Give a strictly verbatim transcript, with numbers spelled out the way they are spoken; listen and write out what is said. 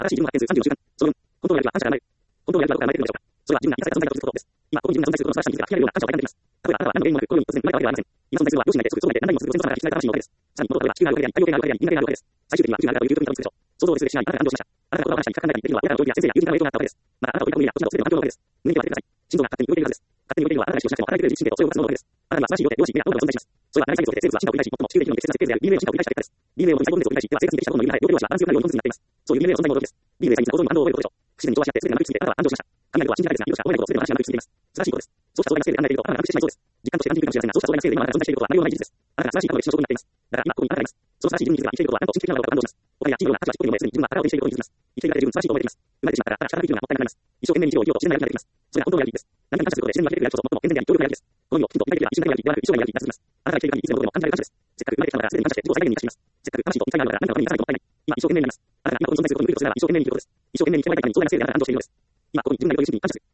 新しい自分を発見するさんじゅうの習慣。そのよん、本当のやる気は感謝から生まれる。本当のやる気はどこから生まれてくるのでしょうか。それは自分が満たされた存在だとすることです。今、ここに自分が存在することの素晴らしさに気づけば、聞き慣れるような感謝を体感できます。例えば、あなたは何の原因もなく、このように突然生まれたわけではありません。今存在するのは、両親がいて、すぐそばで何々もするご先祖様から引き継がれた魂のおかげです。さらに、この例えは、地球があるわけであり、太陽系があるわけであり、人間があるわけです。最終的には宇宙があるという究極にたどり着くでしょう。想像をするしない、あなたが感動しました。あなたが言葉を話しに客観的にできるのは、親からの教育や先生や友人からの影響があったわけです。また、あなたを置いたことや、こちらを全ての環境のおかげです。胸に手を当ててください。心臓が勝手に動いているはずです。勝手に動いているのは、あなたが意識をしなくても働いてくれる自律神経とそれを動かすもののおかげです。あなたには素晴らしい量で、量子、目や脳が存在します。それはあなたにとって生物は進化を繰り返し、最も地球で生きるのに適切な設計図である ディーエヌエー の進化を繰り返した結果です。ディーエヌエー を分解構造を繰り返し、では生物に適したほどの有利な両手はバランスよくなるようにコンセプトになっています。そういう ディーエヌエー の存在も驚きです。ディーエヌエー 細胞にはほどんどん反応を覚えることでしょう。不自然に調和し合って、全てがなくりついて、あなたは安堵しました。雷とは信じられないですが、容赦、覚えないこと、全ての話がなくりついています。素晴らしいことです。そうした壮大なスケールで考えていると、あなたがなくしてしまいそうです。実感として感じるかもしれませんが、そうした壮大なスケールで今あなたが存在していることは内容のない事実です。あなたが素晴らしい過去の歴史の証拠になっています。だから今、ここにあなたがいます。その素晴らしい自分に気づけば、生きていることはなんと神秘的なのだろうかと感動します。他にはチームの価値は低いのも別に自分は宝を手にしていることに気づきます。生きているだけで十分素晴らしいと思えています。生まれてしまったら、ただ力で生きるのがもったいなくなります。一生懸命に生きよう生きようと自然なやりが出てきます。それが本当のやりです。何かに感謝することで自然に分けてくれるやりこそ最も健全であり、強力なやりです。この意味をきちんと理解できれば、一瞬だけやりではなく、一生涯やりになり続きます。あなたが生きている限り、いつでもどこでも感じられる感謝です。せっかく生まれてきたのだから、すでに感謝して、自己を最大限に生かしています。せっかく魂と一体になるのだから、何かのために生かさないともったいない。今、一生懸命になります。あなたが今ここに存在することに無理とすれば、一生懸命に生きることです。一生懸命に生きているだけに壮大なスケールであなたが感動しているのです。今、ここに自分なりという主義に感謝する。